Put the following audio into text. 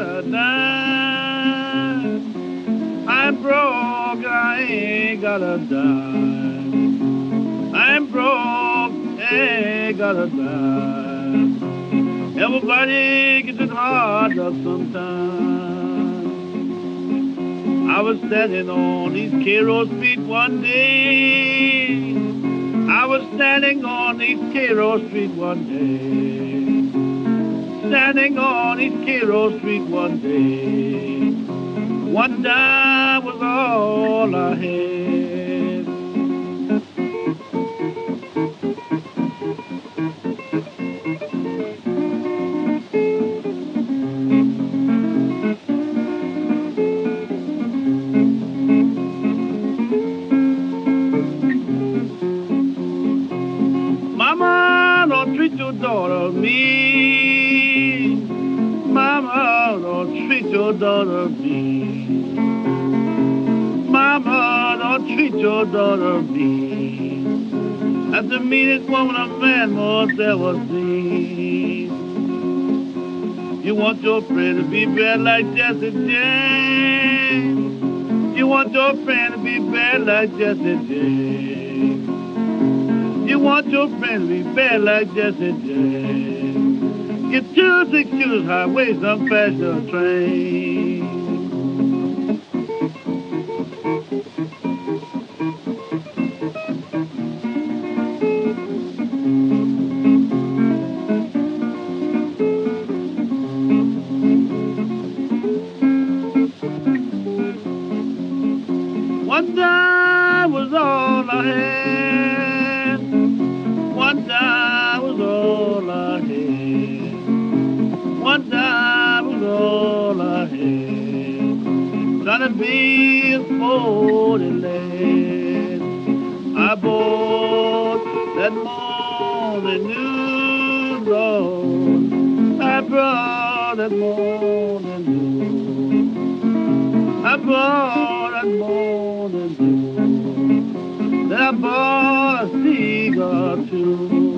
a dime. I'm broke, I ain't got a dime. I'm broke, ain't got a dime. Everybody gets it hard up sometimes. I was standing on East Cairo Street one day. I was standing on East Cairo Street one day. Standing on East Cairo Street one day. One dime was all I had. Mama, don't treat your daughter mean. Mama, don't treat your daughter mean. Mama, don't treat your daughter mean. That's the meanest woman a man must ever seen. You want your friend to be bad like Jesse James. You want your friend to be bad like Jesse James. You want your friend to be bad like Jesse James. Get 262's highway, some fashion train. One dime was all I had. One dime was all I had. One dime was all I had. Trying to be a sporting lad. I bought that morning news, Lord. I brought that morning news. I bought that morning dew. Then I bought a cigar too.